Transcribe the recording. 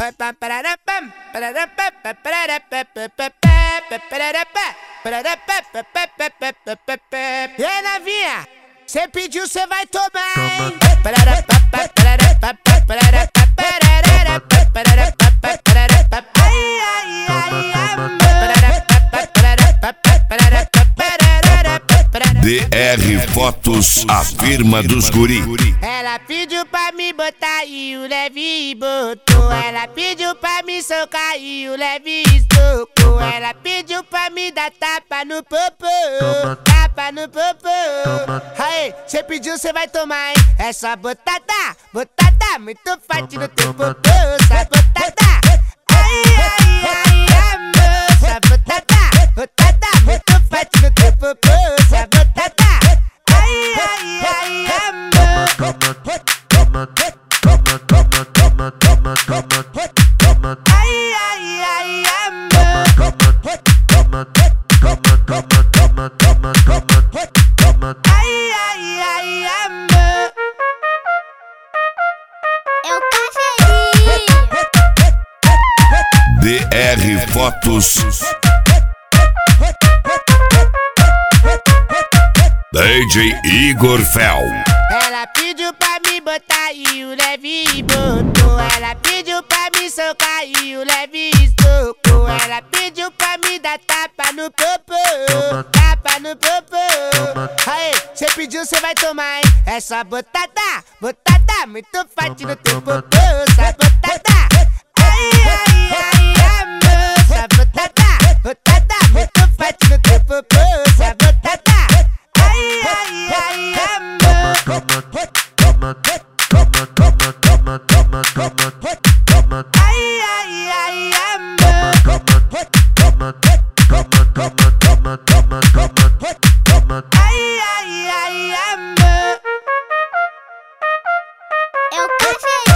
E aí, novinha, cê pediu, cê vai tomar, hein? DR Fotos, a firma dos guri. Ela pediu pra me botar e o leve botou. Ela pediu pra me socar e o leve socou. Ela pediu pra me dar tapa no popô, tapa no popô. Aí, cê pediu, cê vai tomar, hein? É só botada, botada, muito forte no teu popô. Só botada, ai, ai, ai, amor. Só botada, botada, muito forte no teu popô. Só botada, ai, ai, ai, amor. Ai, ai, ai, amor. Ai, ai, ai, amor. Eu cafezinho. DR Fotos. DJ Igor Fel. Ela pediu pra me botar e o leve botou. Ela pediu pra me socar e o leve socou. Ela pediu pra me dar tapa no popô, tapa no popô. Aí, cê pediu, cê vai tomar, hein? É só botada, botada, muito forte no teu popô. Só botada, ai, ai, ai, amor. Só botada, botada, muito forte no teu popô. Só botada, ai, ai, ai, amor. Ai, ai, ai, amor. Ai, ai, ai, amor. Eu cafezinho.